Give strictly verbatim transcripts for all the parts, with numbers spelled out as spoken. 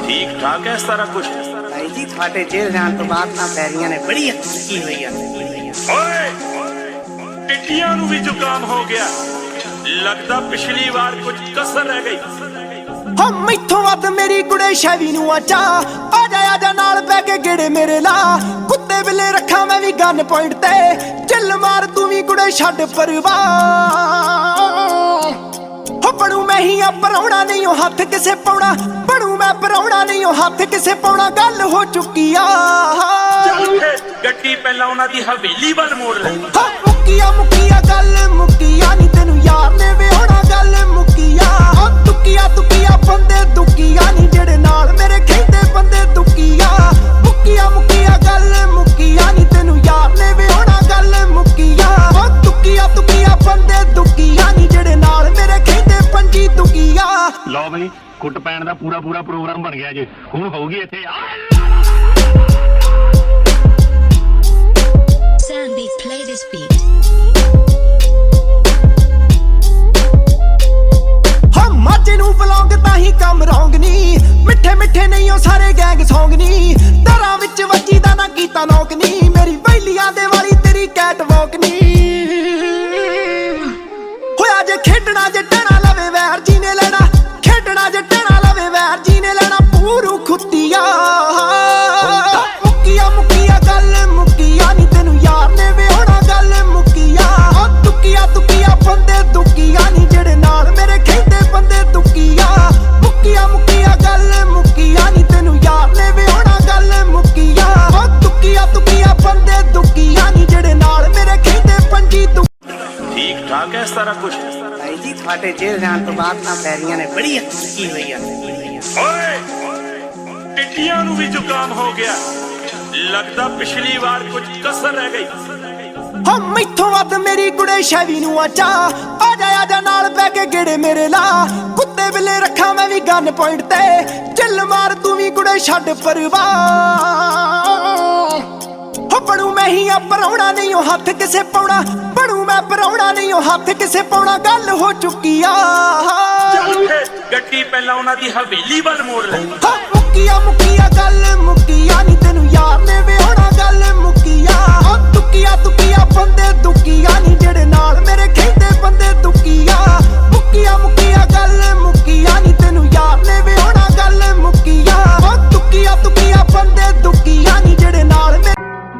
ठीक ठाक है सारा कुछ भाई जी थोड़े जेल जान तो बाद ना पैरियां ने बड़ी की हुई है। ओए टिड्डियां नू भी जुकाम हो गया लगदा पिछली बार कुछ कसर रह गई। हम मैथों वध मेरी कुड़े शैवी नू आचा आ जा आ जा नाल पै के गेड़े मेरे ला कुत्ते बिल्ले रखा मैं भी गन पॉइंट ते चिल मार तू भी कुड़े छड्ड परवाह हो बनू मैं ही आ पराउणा नहीं हो हाथ किसे पाउणा बनू मैं पराउणा नहीं हो हाथ किसे पाउणा गल हो चुकी आ गड्डी पहला उन्हां दी हवेली वल मोड़ ले मुक्किया मुक्किया गल मुक्किया नी तेनू यार ने वे होना गल मुक्किया तुक्किया तुक्किया बंदे दुक्किया नी जेड़े नाल मेरे खेंदे बंदे दुक्किया मुक्किया मुक्किया गल मुक्किया नी तेनू यार ने वे होना गल मुक्किया तुक्किया तुक्किया बंदे दुक्किया नी जेड़े नाल मेरे खेंदे पंजी दुक्किया। लो बई कुट पैण दा पूरा पूरा प्रोग्राम बन गया जी हुण होगी इत्थे Sandy, play this beat. हम माजे नू बलौंग ताही कम रौंग नी मिठे मिठे नहीं हो सारे गैंग सौंग नी दरां विच वजी दा ना कीता नौक नी मेरी बैलियां दे वाली तेरी कैट वॉक नी होया जे खेडना जे टना लवे वैर जी ने लेना खेडना जे टना लवे वैर जी ने लेना पूरू खुत्तिया मुक्किया मुक्किया गल मुक्किया नी तेनू यार ने वे होना गल मुक्किया तुक्किया तुक्किया बंदे दुक्किया नी जेड़े नाल मेरे खेंदे बंदे दुक्किया मुक्किया मुक्किया गल मुक्किया नी तेनू यार ने वे होना गल मुक्किया तुक्किया तुक्किया बंदे दुक्किया नी जेड़े नाल मेरे खेंदे पंजी दुक्किया। ठीक ठाक है सारा कुछ भाई जी थोड़े जेल जान तो बाद ना पैरियां ने बड़ी की हुई है। ओए टिड्डियां नू भी जुकाम हो गया लगदा पिछली बार कुछ कसर रह गई। हम मैथों वध मेरी कुड़े शैवी नू आचा आ जा आ जा नाल पै के गेड़े मेरे ला कुत्ते बिल्ले रखा मैं भी गन पॉइंट ते चिल मार तू भी कुड़े छड्ड परवाह हो बनू मैं ही आ पराउणा नहीं हो हाथ किसे पाउणा बनू मैं पराउणा नहीं हो हाथ किसे पाउणा गल हो चुकी आ गड्डी पहला उन्हां दी हवेली वल मोड़ ले मुक्किया मुक्किया गल मुक्किया नी तेनू यार ने वे होना गल मुक्किया तुक्किया तुक्किया बंदे दुक्किया नी जेड़े नाल मेरे खेंदे बंदे दुक्किया मुक्किया मुक्किया गल मुक्किया नी तेनू यार ने वे होना गल मुक्किया तुक्किया तुक्किया बंदे दुक्किया नी जेड़े नाल मेरे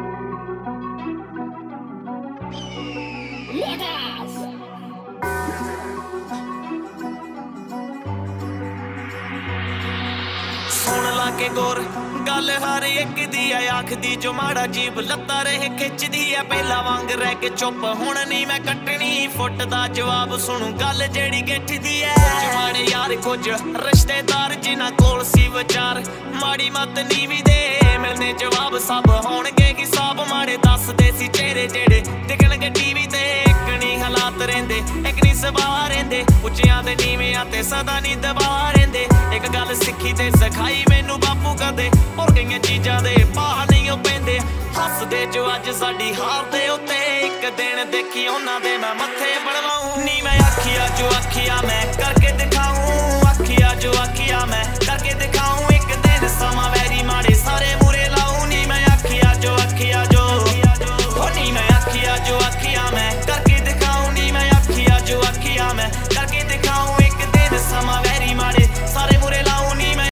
सुन ला के गोर गल हर एक दी है आखदी जो माड़ा जीव लत्ता रहे खिचदी है पहला वांग रह के चुप हुण नहीं मैं कटनी फुट दा जवाब सुनू गल जेड़ी गिठदी है जमाने यार कुछ रिश्तेदार जिन्हां कोल सी विचार माड़ी मत नीवी दे मिलने जवाब सब होणगे हिसाब माड़े दसदे सी चेहरे जेड़े दिखणगे टीवी ते इक नहीं हालात रहिंदे इक नहीं सुभाऽ रहिंदे उच्चियां ते नीवियां ते सदा नहीं दबा रहिंदे एक गल सिक्खी ते सिखाई मैनू बापू कदे और कईयां चीजां दे भाऽ नहीं ओ पैंदे हसदे जो अज साडी हार दे उत्ते एक दिन देखी उन्हां दे मैं मत्थे पड़वाऊं